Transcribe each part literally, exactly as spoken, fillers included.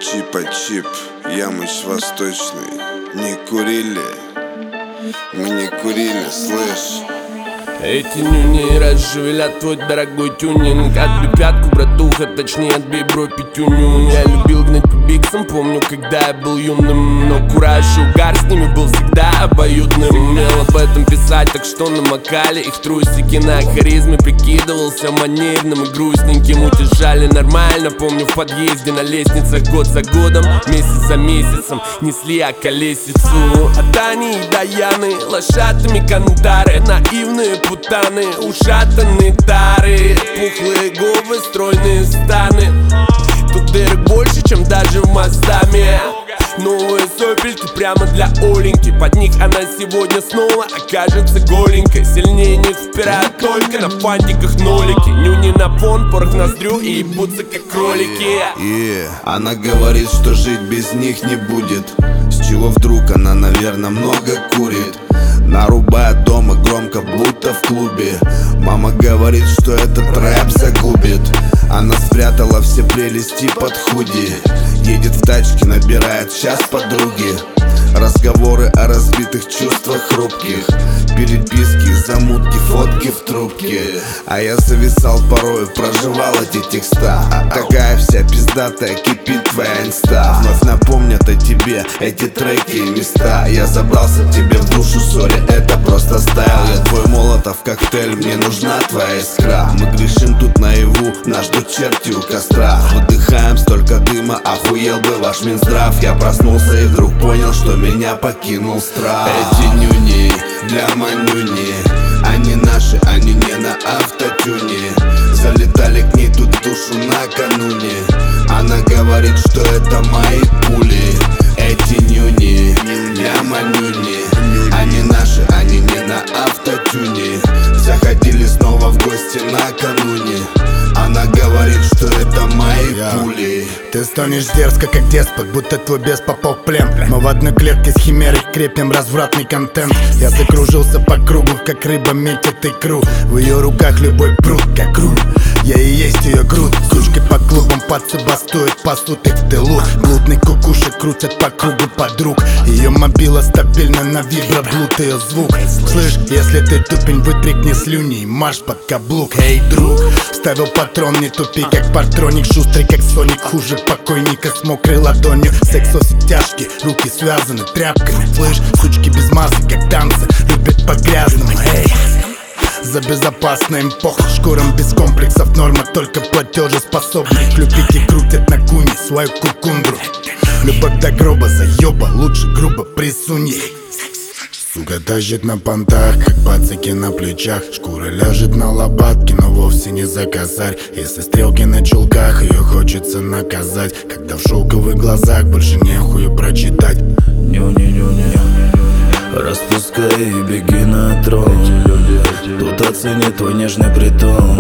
Чипа-чип, Ямыч Восточный. Не курили, мы не курили, слышь. Эти нюни расшевелят твой дорогой тюнинг. Отбей пятку, братуха, точнее отбей бро пятюню. Я любил гнать по биксам, помню, когда я был юным. Но кураж и угар с ними был всегда обоюдным. Умел об этом писать, так что намокали их трусики. На харизме прикидывался манерным и грустненьким. Утешали нормально, помню, в подъезде на лестницах. Год за годом, месяц за месяцем несли околесицу. От Ани и Даяны лошадами кантары. Наивные путаны, ушатанные тары, пухлые губы, стройные станы. Тут дырок больше, чем даже в Маздаме. Новые сопельки прямо для Оленьки. Под них она сегодня снова окажется голенькой. Сильнее не впирают только на фантиках нолики. Нюни на фон, порох в ноздрю и ебутся как кролики. yeah. Она говорит, что жить без них не будет. С чего вдруг она, наверное, много курит. Нарубает дома громко, будто в клубе. Мама говорит, что этот рэп загубит. Она спрятала все прелести под худи. Едет в тачке, набирает час подруги. Разговоры о разбитых чувствах хрупких. Переписки, замутки, фотки в трубке. А я зависал порой, проживал эти текста. Такая вся пиздатая, кипит твоя инста. Вновь напомнят о тебе эти треки и места. Я забрался к тебе в душу, сори, это просто стайл. Я твой молотов коктейль, мне нужна твоя искра. Мы грешим тут наяву, нас ждут черти у костра. Выдыхаем столько дыма, охуел бы ваш Минздрав. Я проснулся и вдруг понял, что меня покинул страх. Эти нюни для манюни, они наши, они не на автотюне. Залетали к ней тут в душу накануне. Она говорит, что это мои пули. Эти нюни для манюни, они наши, они не на автотюне. Заходили снова в гости накануне. Она говорит, что это мои yeah. пули. Ты стонешь дерзко, как деспот, будто твой бес попал в плен. Мы в одной клетке с химерой крепим развратный контент. Я закружился по кругу, как рыба метит икру. В ее руках любой пруд, как руль. Я и есть ее груд. Сучки по клубам пацы бастуют, пасут их в тылу. Блудный кукушек крутят по кругу подруг. Ее мобила стабильно на виброблуд, ее звук. Слышь, если ты тупень, вытряхни слюни и марш под каблук. Эй, друг, ставил патрон, не тупи, как партроник. Шустрый, как Соник, хуже покойника с мокрой ладонью. Сексос тяжкий, руки связаны тряпками. Слышь, сучки без масок, как танцы, любят по-грязному. Эй, за безопасный им похуй, шкурам без комплексов норма, только платежеспособные. Клюпики крутят на куне свою кукундру. Любовь до гроба, заеба, лучше грубо присунь ей. Сука тащит на понтах, как пацаки на плечах. Шкура ляжет на лопатки, но вовсе не за косарь. Если стрелки на чулках, ее хочется наказать. Когда в шелковых глазах больше нехуй прочитать. Нюни-нюни, распускай и беги на трон. Тут оценит твой нежный притон.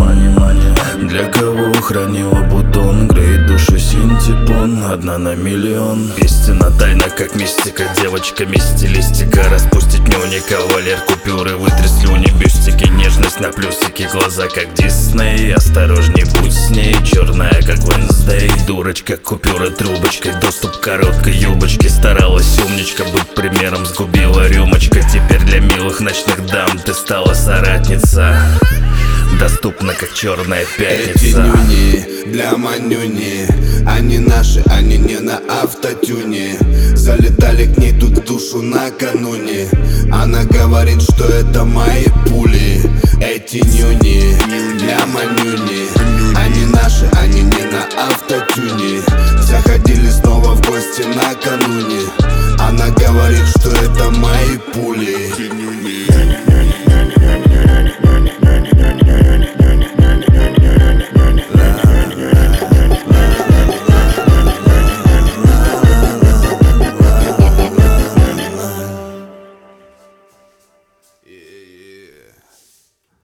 Для кого хранила бутон, греет душу синтепон. Одна на миллион. Истина тайна, как мистика. Девочками стилистика. Распустить нюни, кавалер купюры. Вытри слюни, бюстики, нежность на плюсики. Глаза как Дисней, осторожней будь с ней. Черная, как Wednesday. Дурочка, купюра трубочкой. Доступ к короткой юбочке. Старалась умничка, быть примером, сгубила рюмочка. Теперь для милых ночных дам ты стала соратница. Доступна, как черная пятница. Эти нюни для манюни, они наши, они не на автотюне. Залетали к ней тут в душу накануне. Она говорит, что это мои пули. Эти нюни для манюни, они наши, они не на автотюне. Заходили снова в гости накануне. Она говорит, что это мои пули.